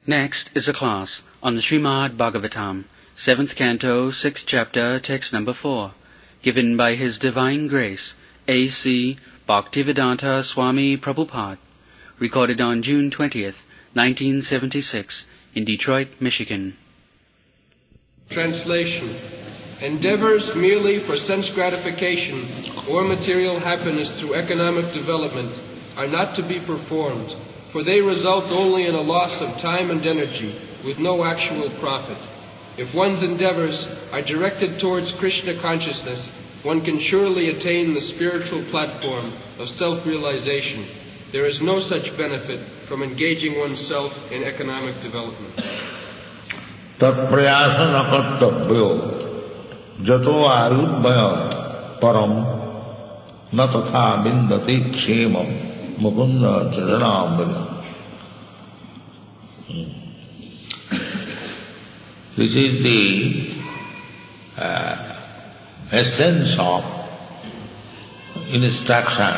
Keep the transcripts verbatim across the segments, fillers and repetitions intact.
Next is a class on the Srimad Bhagavatam, seventh canto, sixth chapter, text number four, given by His Divine Grace, A C Bhaktivedanta Swami Prabhupada, recorded on June twentieth, nineteen seventy-six, in Detroit, Michigan. Translation. Endeavors merely for sense gratification or material happiness through economic development are not to be performed, for they result only in a loss of time and energy with no actual profit. If one's endeavors are directed towards Krishna consciousness, one can surely attain the spiritual platform of self-realization. There is no such benefit from engaging oneself in economic development. Tat prayasa na kartabhyo jato ayudvaya param na tatha vindati kshemam mukunda charanamrita. This is the uh, essence of instruction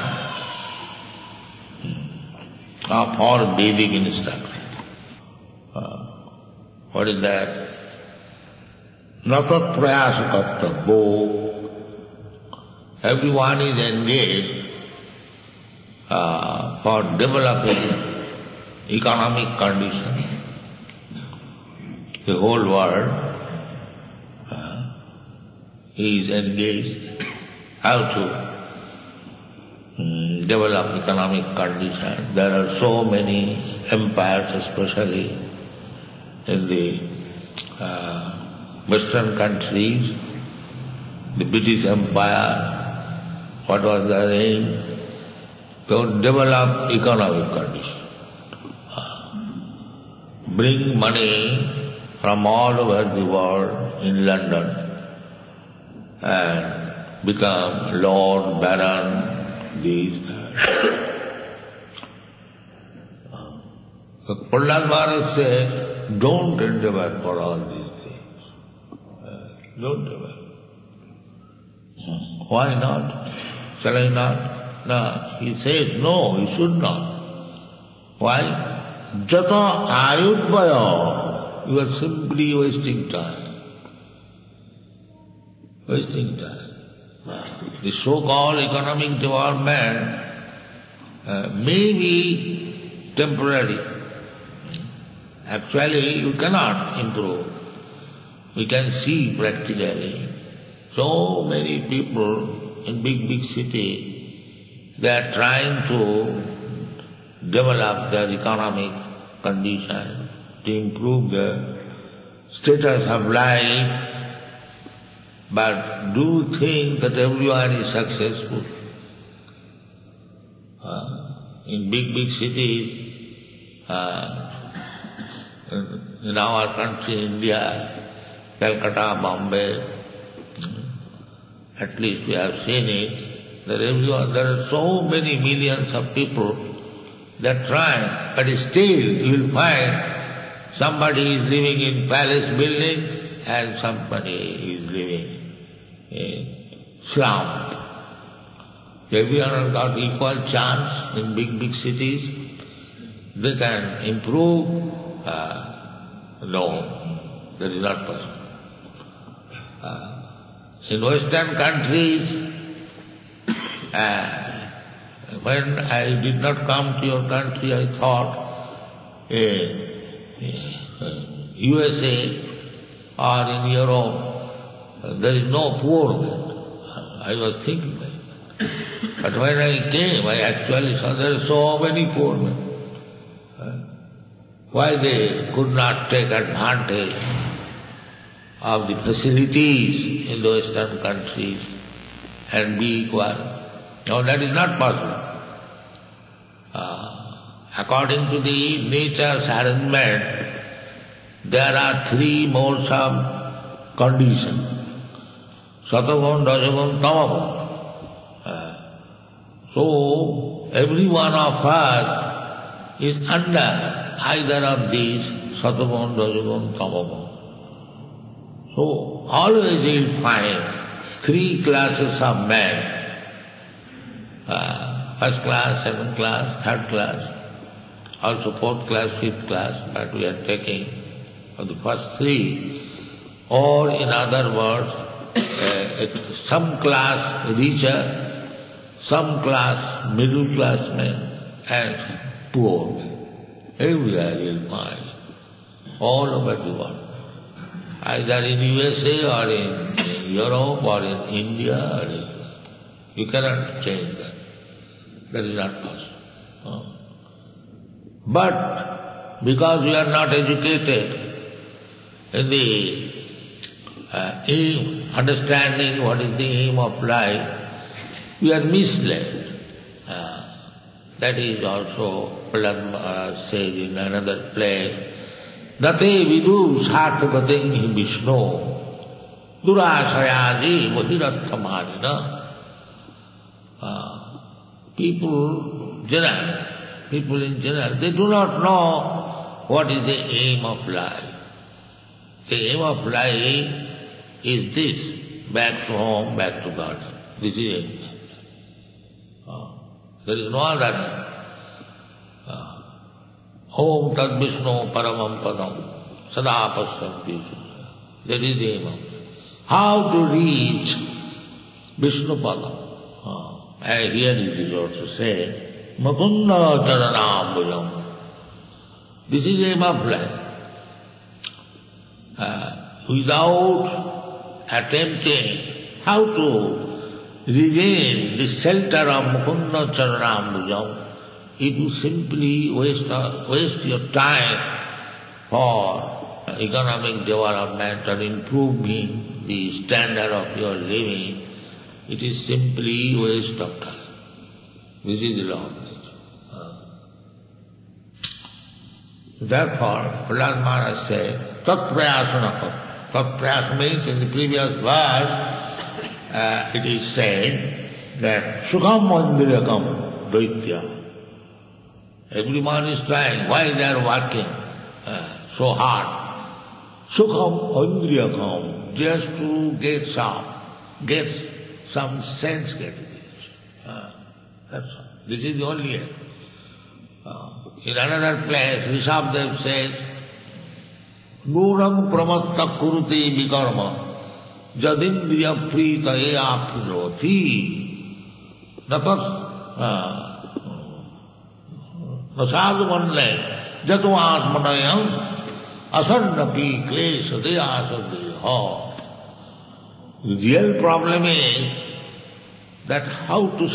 of all Vedic instruction. Uh, what is that? Natat prayasa kartabhyo. Everyone is engaged uh, for developing economic conditions. The whole world uh, is engaged how to um, develop economic conditions. There are so many empires, especially in the uh, Western countries. The British Empire, what was their aim? To develop economic conditions. Uh, bring money from all over the world in London and become Lord, Baron, these. So Prahlad Maharaj said, don't endeavor for all these things. Uh, don't endeavor. Why not? Shall I not? No. He says, no, you should not. Why? Jata ayudvaya. You are simply wasting time. Wasting time. The so-called economic development uh, may be temporary. Actually, you cannot improve. We can see practically so many people in big, big cities, they are trying to develop their economic condition, to improve the status of life, but do think that everyone is successful. Uh, in big, big cities, uh, in our country, India, Calcutta, Bombay, at least we have seen it, that everyone, there are so many millions of people, they are trying, but still you will find somebody is living in palace building and somebody is living in slum. Everyone has got equal chance in big, big cities. They can improve. Uh, no, that is not possible. Uh, in Western countries, uh, when I did not come to your country, I thought uh, U S A or in Europe, there is no poor man. I was thinking that. But when I came, I actually saw there are so many poor men. Why they could not take advantage of the facilities in the Western countries and be equal? No, that is not possible. Uh, according to the nature's arrangement, there are three modes of condition. Satagun, Rajagun, Tamagun. Uh, so, every one of us is under either of these, Satagun, Rajagun, Tamagun. So, always you will find three classes of men, uh, first class, second class, third class. also fourth class, fifth class, but we are taking for the first three, or in other words, uh, some class richer, some class middle class men, and poor men. Everywhere you'll find, all over the world. Either in U S A or in, in Europe or in India, or in, you cannot change that. That is not possible. No. But because we are not educated in the uh, aim, understanding what is the aim of life, we are misled. Uh, that is also Prahlad Maharaj said in another place, Nate vidu sarthavating hi Vishnu durashayaji mohiratthamarina. People, general, people in general, they do not know what is the aim of life. The aim of life is this, back to home, back to God. This is it. There is no other name. Om Tad Vishnu Paramam Padam Sada Pasyanti. That is the aim of life. How to reach Vishnu Padam? And here it is also said, Mukunda Charanambujam. This is the aim of life. Uh, without attempting how to regain the shelter of Mukunda Charanambujam, if you simply waste, uh, waste your time for economic development or improving the standard of your living, it is simply waste of time. This is the law of nature. Therefore, Prahlad Maharaj said, Tat prayasana. Tat prayas means in the previous verse, uh, it is said that Sukham Mandrirakam Daitya. Everyone is trying. Why they are working uh, so hard? Sukham Andriyakam, just to get some, get some sense gratification. Uh, that's all. This is the only aim. Uh, in another place, Rishabdev says, Nuram pramatta kuruti vikarma jadindriya prita ea philoti natas nasadu manle jatu atmanayam asannapi klesha deyasadeha. The real problem is that how to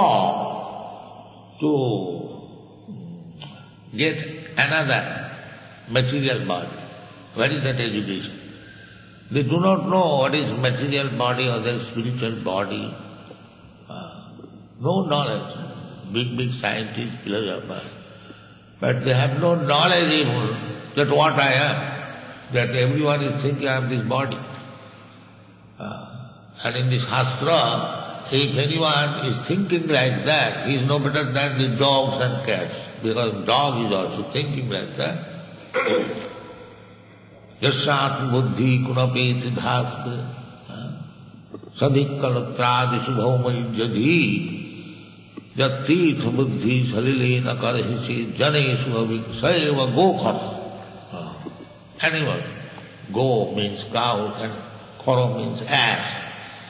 stop to get another material body. What is that education? They do not know what is material body or their spiritual body. Uh, no knowledge. Big, big scientists, philosophers. But they have no knowledge even that what I am, that everyone is thinking I am this body. Uh, and in this Shastra, if anyone is thinking like that, he is no better than the dogs and cats, because dog is also thinking like that. Yasat buddhi kunapeti dhasve sadhikkalatra subhaumai jadhi yatirtha buddhi salilena karhisi janesu aviksaiva gokhat. Animal. Go means cow and Koro means ass.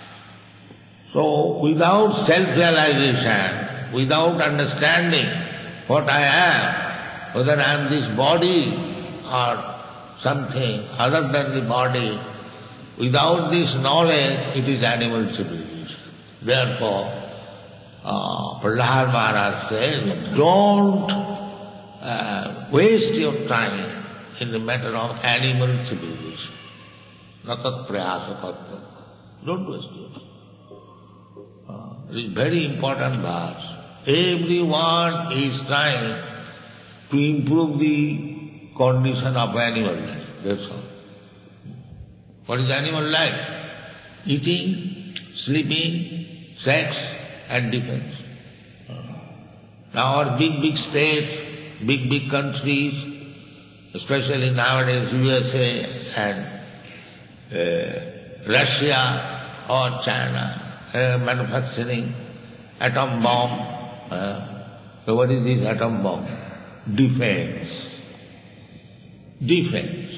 So without self-realization, without understanding what I am, whether I am this body or something other than the body, without this knowledge, it is animal civilization. Therefore, uh, Prahlad Maharaj says, don't uh, waste your time in the matter of animal civilization. Natat prayasa patva. Don't waste your time. Uh, it is very important verse. Everyone is trying to improve the condition of animal life. That's all. What is animal life? Eating, sleeping, sex and defense. Now our big, big states, big, big countries, especially nowadays U S A and uh, Russia or China, uh, manufacturing atom bomb. Uh, so what is this atom bomb? defense. Defense.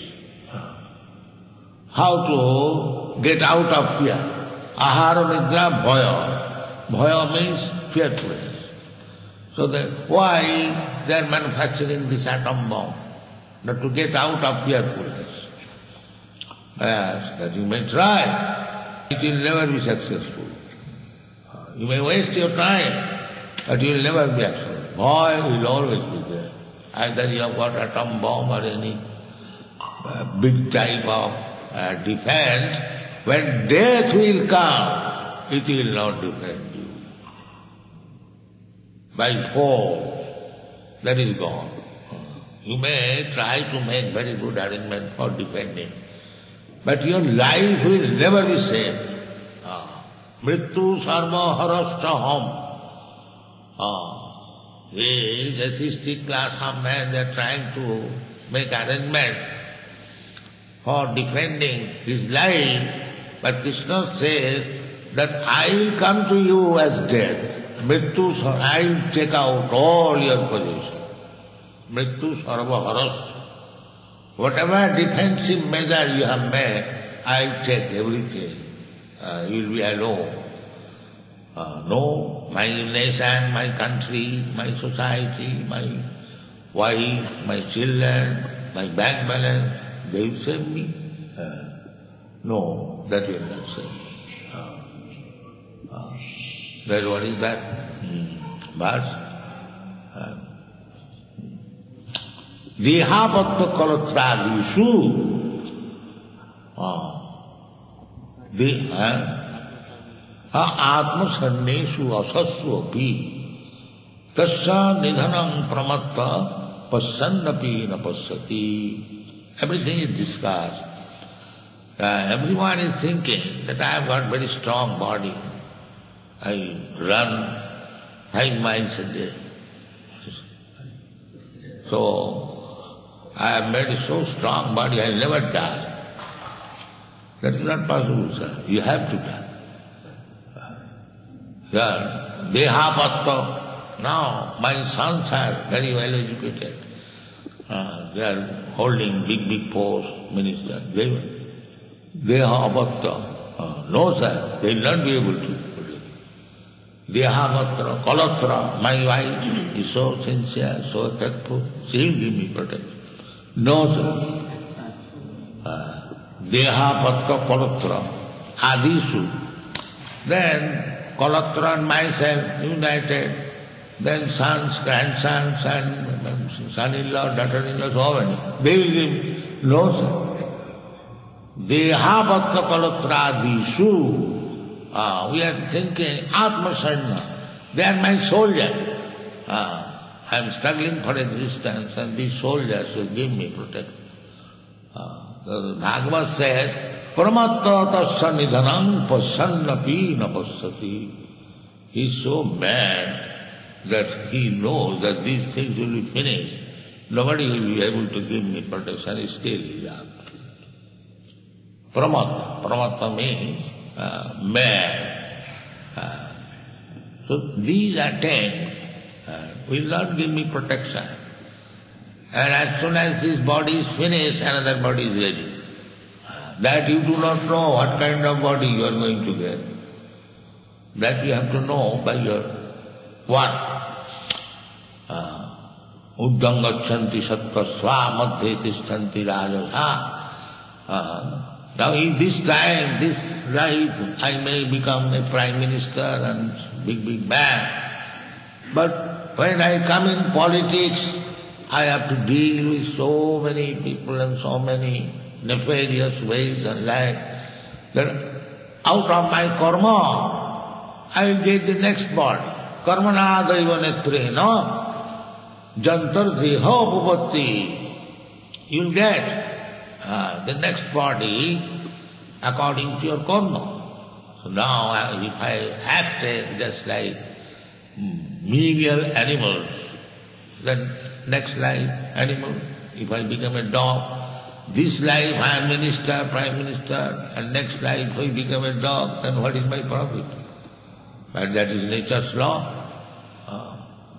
How to get out of fear. Ahara nidra bhaya. Bhaya means fearfulness. So that why they are manufacturing this atom bomb? Not to get out of fearfulness. Yes, that you may try. It will never be successful. You may waste your time, but you will never be successful. Bhaya will always be there. Either you have got atom bomb or any uh, big type of uh, defense, when death will come, it will not defend you. By force, that is gone. You may try to make very good arrangement for defending, but your life will never be saved. Mrityu sarva harastaham. The atheistic class of men, they are trying to make arrangement for defending his life, but Krishna says that I will come to you as death. Mrityu, I will take out all your possessions. Mrityu sarva harastha. Whatever defensive measure you have made, I will take everything. Uh, you will be alone. Uh, no, my nation, my country, my society, my wife, my children, my bank balance, they will save me. Uh, no, that will not save me. Uh, uh, that what is that? Hmm. But uh, Dehapatta kalatrādīṣu uh, the atmasannesu asassu api tasya nidhanam pramatta passannapi na passati. Everything is discussed. Uh, everyone is thinking that I have got very strong body. I run five miles a day. So, I have made a so strong body, I will never die. That is not possible, sir. You have to die. Sir, Dehapatta. Now, my sons are very well educated. Uh, they are holding big, big posts, minister. They, Dehapatta. Uh, no, sir, they will not be able to. Dehapatta, Kalatra. My wife is so sincere, so faithful. She will give me protection. No, sir. Uh, Dehapatta Kalatra, Adishu. Then Kalatra and myself united, then sons, grandsons, and son-in-law, daughter-in-law, so many. They will give. No, sir. Dehapatta Kalatra Adishu. Ah, we are thinking, Atma-sarna. They are my soldiers. Ah, I am struggling for existence, and these soldiers will give me protection. Ah. Bhagavad said, Paramatta tasya nidhanam passannapi na passati. He is so mad that he knows that these things will be finished. Nobody will be able to give me protection, still he is out. Paramatta. Paramatta means uh, mad. Uh, so these attempts uh, will not give me protection. And as soon as this body is finished, another body is ready. That you do not know what kind of body you are going to get. That you have to know by your what? Uddangachanti sattva sva madhye tishtanti rajasa. Now in this time, this life, I may become a prime minister and big, big man. But when I come in politics, I have to deal with so many people and so many nefarious ways and life, that out of my karma, I will get the next body. Karmana daiva netrena jantar deha upapatti. You will get uh, the next body according to your karma. So now if I acted just like menial animals, then next life, animal. If I become a dog, this life I am minister, prime minister, and next life if I become a dog, then what is my profit? But that is nature's law. Uh,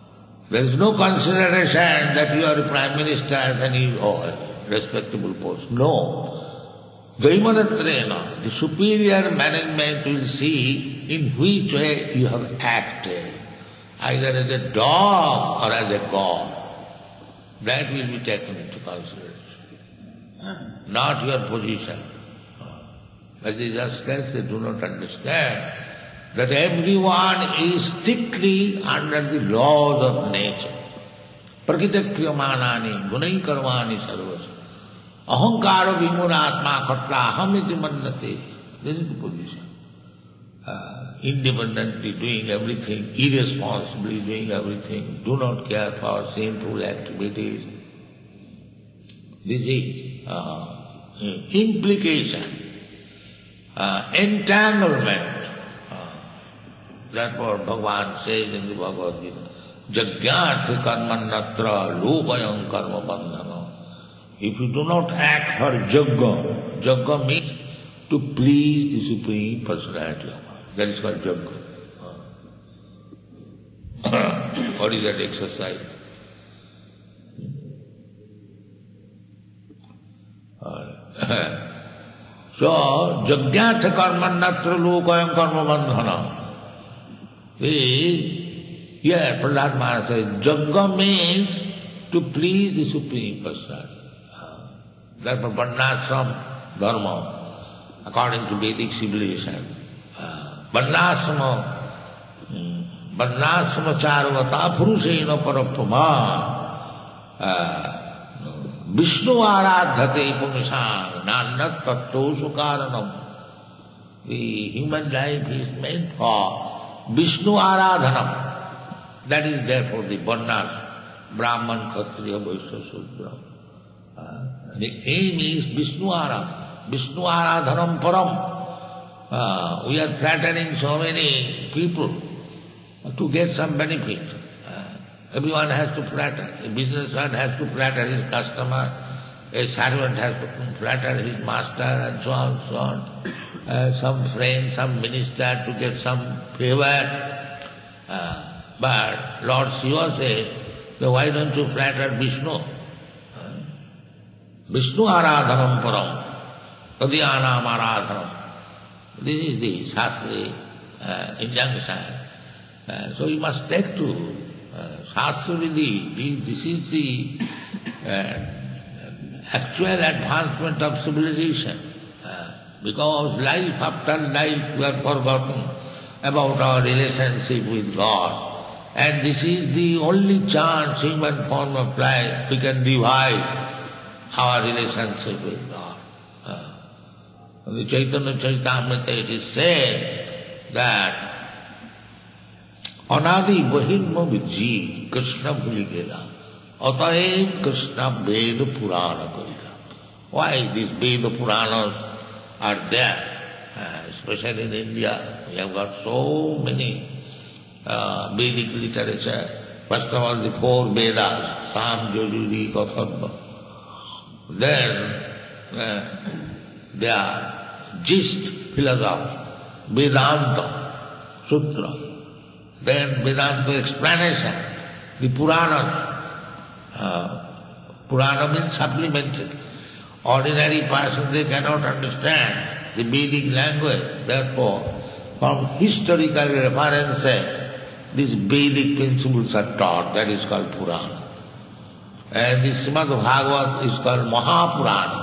There is no consideration that you are a prime minister and you are a respectable post. No. Daimanatrena, the superior management will see in which way you have acted, either as a dog or as a god. That will be taken into consideration, not your position. But the justice, they do not understand that everyone is strictly under the laws of nature. Prakriti kriyamanani gunai karvani sarvas. Ahankara vimunatma khatla ahamiti mannate. This is the position. Uh, independently doing everything, irresponsibly doing everything, do not care for sinful activities. This is uh, implication, uh, entanglement. Uh, that's what Bhagavan says in the Bhagavad Gita. Jagyarthi karmanatra lopayam karma bandhana. If you do not act for Jagga, Jagga means to please the Supreme Personality of God. That is called Jagga. What is that exercise? So, Jagyartha karmanatra lokayam karma bandhana. See, here Prahlad Maharaj says, Jagga means to please the Supreme Personality. Therefore, Varnashram dharma, according to Vedic civilization, Varnashrama, Varnashrama charvata purusena paraprama, Vishnu aradhate punishan, nanat tattoshu karanam. The human life is meant for Vishnu aradhanam. That is therefore the Varnas, Brahman, Kshatriya, Vaishya, Shudra. The aim is Vishnu aradhanam. Vishnu aradhanam param. Uh, we are flattering so many people to get some benefit. Uh, everyone has to flatter. A businessman has to flatter his customer. A servant has to flatter his master, and so on, so on. Uh, some friend, some minister to get some favor. Uh, but Lord Shiva says, so why don't you flatter Vishnu? Uh, Vishnu aradhanam param, tadyanam aradhanam. This is the Shastri uh, injunction. Uh, so you must take to uh, Shastri Vidhi. This is the uh, actual advancement of civilization. Uh, because life after life we are forgotten about our relationship with God. And this is the only chance, human form of life, we can revive our relationship with God. Uh, In the Chaitanya Charitamrita it is said that Anadi Bahimma Vijji Krishna Bhuligela Ataev Krishna Veda Purana Karila. Why these Veda Puranas are there? Uh, especially in India, we have got so many uh, Vedic literature. First of all, the four Vedas, Sam, Yajurveda, Atharva. Then uh, they are gist philosophy, Vedanta, Sutra. Then Vedanta explanation, the Puranas. Uh, Purana means supplementary. Ordinary persons, they cannot understand the Vedic language. Therefore, from historical references, these Vedic principles are taught. That is called Purana. And the Srimad Bhagavat is called Mahapurana.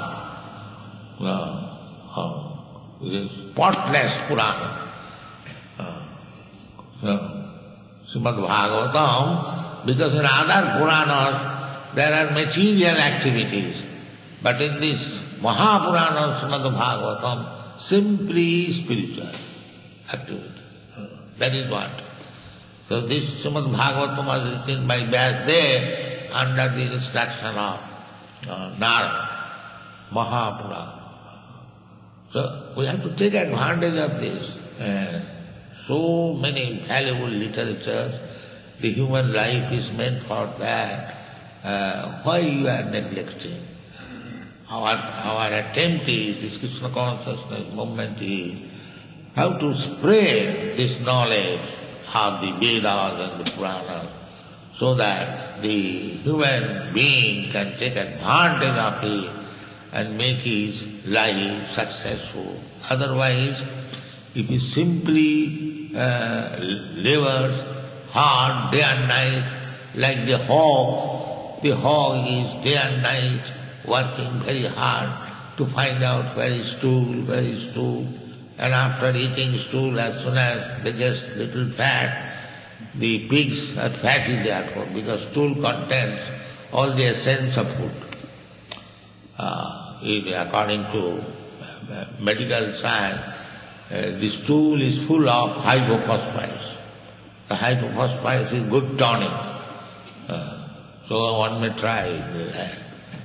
Uh, uh, it is spotless Purana. Uh, so, Srimad Bhagavatam, because in other Puranas there are material activities, but in this Mahapurana Srimad Bhagavatam, simply spiritual activity. That is what. So this Srimad Bhagavatam was written by Vyasadeva under the instruction of uh, Narada, Mahapurana. So we have to take advantage of this. Uh, so many valuable literatures, the human life is meant for that. Uh, why you are neglecting? Our, our attempt is, this Krishna consciousness movement is, how to spread this knowledge of the Vedas and the Puranas, so that the human being can take advantage of it and make his life successful. Otherwise, if he simply uh, labors hard day and night, like the hog, the hog is day and night working very hard to find out where is stool, where is stool, and after eating stool, as soon as they get little fat, the pigs are fatty therefore, because stool contains all the essence of food. Uh, it, according to uh, medical science, uh, the stool is full of hypophosphorus. The hypophosphorus is good tonic. Uh, so one may try it.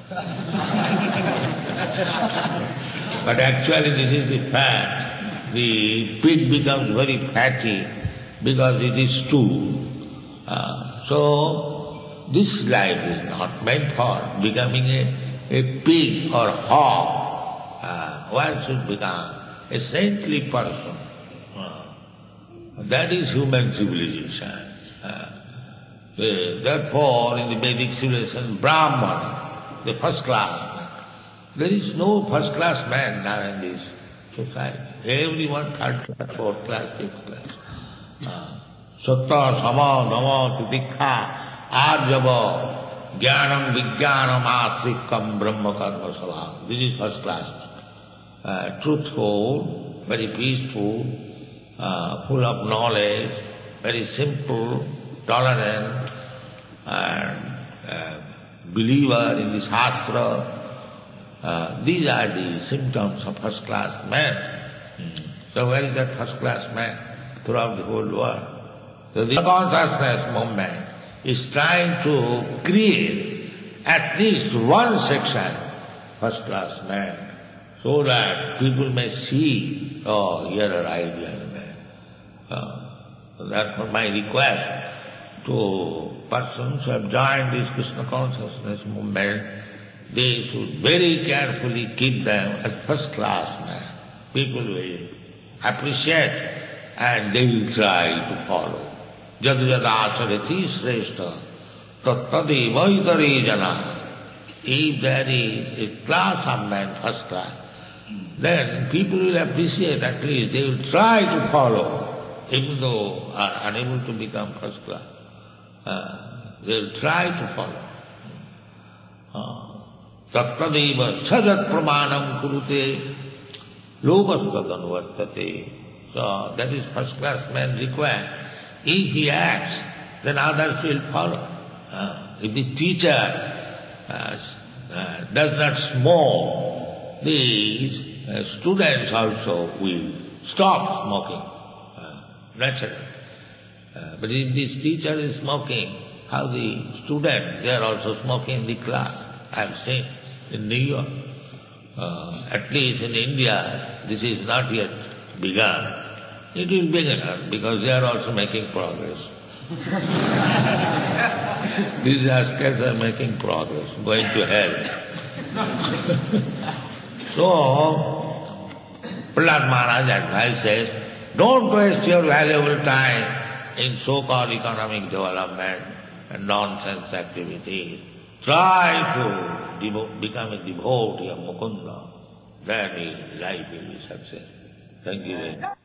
But actually this is the fact. The pig becomes very fatty because it is stool. Uh, so this life is not meant for becoming a, a pig or hog. Uh, one should become a saintly person. Uh, that is human civilization. Uh, therefore, in the Vedic civilization, Brahman, the first class man. There is no first class man now in this society. Everyone third class, fourth class, fifth class. Satta, sama, nama, titikha, arjava, jnanam, vijnanam, asikam, brahma karma sabha. This is first class. Uh, truthful, very peaceful, uh, full of knowledge, very simple, tolerant, and uh, believer in the Shastra. Uh, these are the symptoms of first class man. Mm. So where is that first class man throughout the whole world? So the consciousness movement is trying to create at least one section first class man, so that people may see, oh, here are ideal men. Uh, so therefore my request to persons who have joined this Krishna consciousness movement, they should very carefully keep them as first class men. People will appreciate and they will try to follow. Jad jad acharati shrestha tattadeva itare jana. If there is a class of men, first class, then people will appreciate, at least they will try to follow, even though are unable to become first class. Uh, they will try to follow. Uh, Tattadeva sajat pramanam kurute lobasthadanvartate. So that is first class man required. If he acts, then others will follow. Uh, if the teacher uh, uh, does not smoke, these uh, students also will stop smoking, uh, naturally. Uh, but if this teacher is smoking, how the students, they are also smoking in the class. I have seen in New York. Uh, at least in India, this is not yet begun. It will begin because they are also making progress. These rascals are making progress, going to hell. So, Prahlad Maharaj advises, don't waste your valuable time in so-called economic development and nonsense activities. Try to devo- become a devotee of Mukunda. Then life will be successful. Thank you very much.